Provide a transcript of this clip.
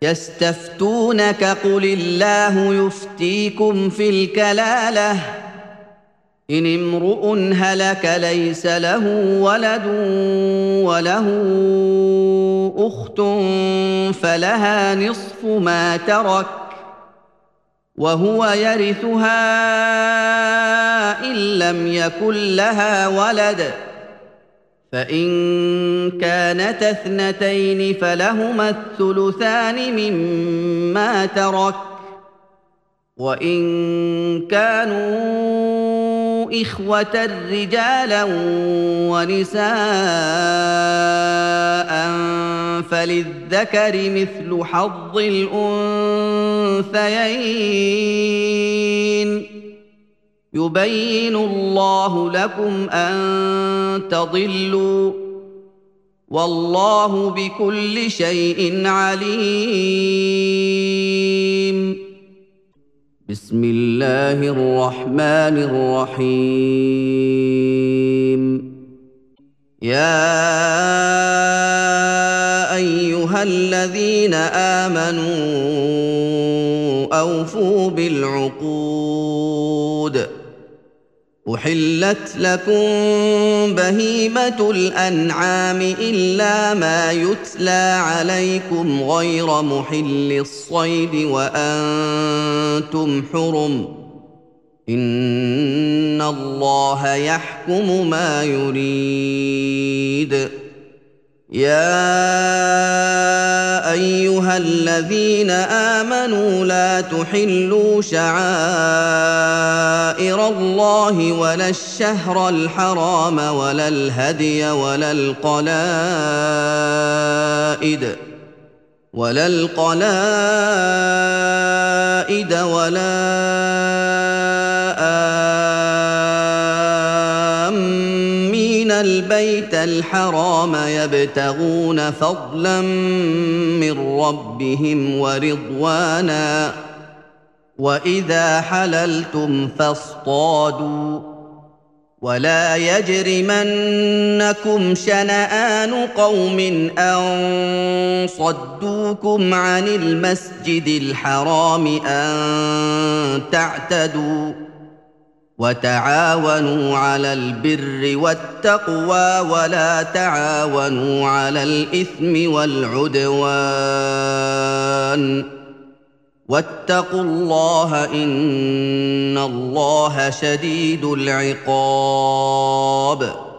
يستفتونك قل الله يفتيكم في الكلاله إن امرؤ هلك ليس له ولد وله أخت فلها نصف ما ترك وهو يرثها إن لم يكن لها ولد فإن كانتا اثنتين فلهما الثلثان مما ترك وإن كانوا إخوة رجالا ونساء فللذكر مثل حظ الأنثيين يبين الله لكم أن تضلوا والله بكل شيء عليم. بسم الله الرحمن الرحيم. يا أيها الذين آمنوا أوفوا بالعقود أحلت لكم بهيمة الأنعام إلا ما يتلى عليكم غير محل الصيد وأنتم حرم إن الله يحكم ما يريد. يا أيها الذين آمنوا لا تحلوا شعائر الله ولا الشهر الحرام ولا الهدي ولا القلائد ولا آمين البيت الحرام يبتغون فضلا من ربهم ورضوانا وإذا حللتم فاصطادوا ولا يجرمنكم شنآن قوم أن صدوكم عن المسجد الحرام أن تعتدوا وتعاونوا على البر والتقوى ولا تعاونوا على الإثم والعدوان واتقوا الله إن الله شديد العقاب.